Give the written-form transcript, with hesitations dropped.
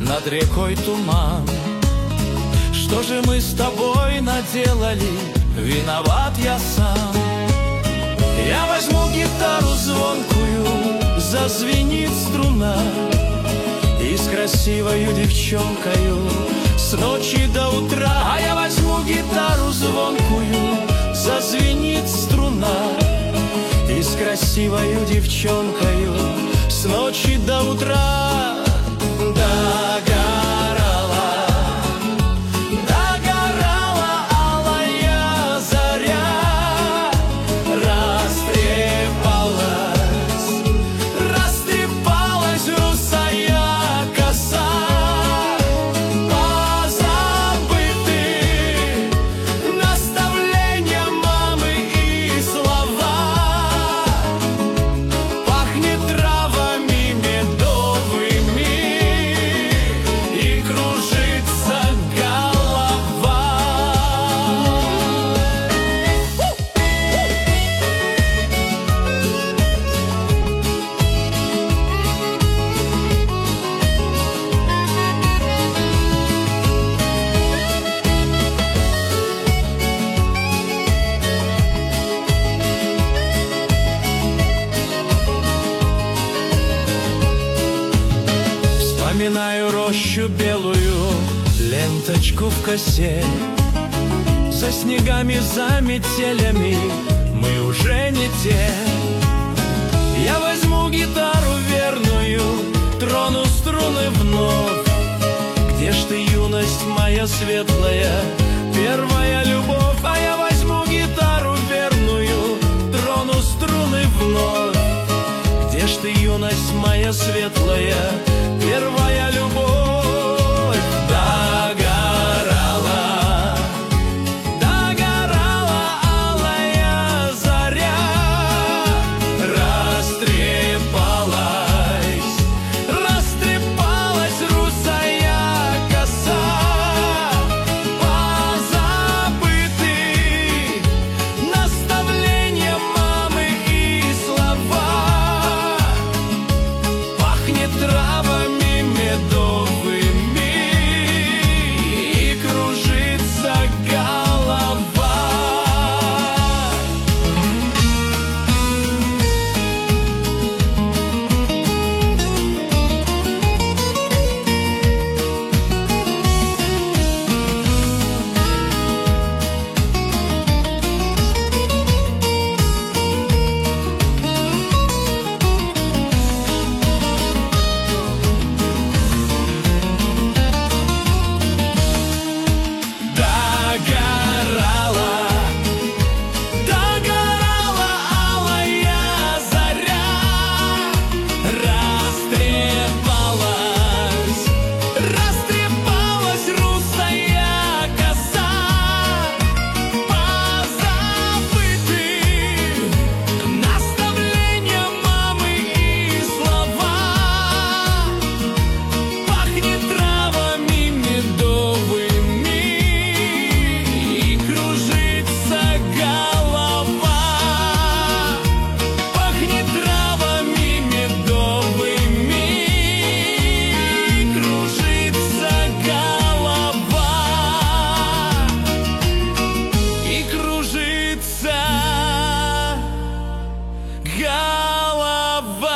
над рекой туман. Что же мы с тобой наделали? Виноват я сам. Я возьму гитару звонкую, зазвенит струна, и с красивою девчонкою с ночи до утра. А я возьму гитару звонкую, зазвенит струна, и с красивою девчонкою с ночи до утра. Вспоминаю рощу белую, ленточку в косе. За снегами, за метелями мы уже не те. Я возьму гитару верную, трону струны вновь. Где ж ты, юность моя светлая, первая любовь? А я возьму гитару верную, трону струны вновь. Где ж ты, юность моя светлая, первая любовь? Догорала, догорала алая заря, растрепалась, растрепалась русая коса. Позабыты наставления мамы и слова. Пахнет травами медовыми, и кружится голова. Догорала, догорала алая заря, растрепалась, растрепалась русая коса. Позабыты наставления мамы и слова. Пахнет травами медовыми, и кружится голова. Пахнет травами медовыми, и кружится голова. И кружится голова.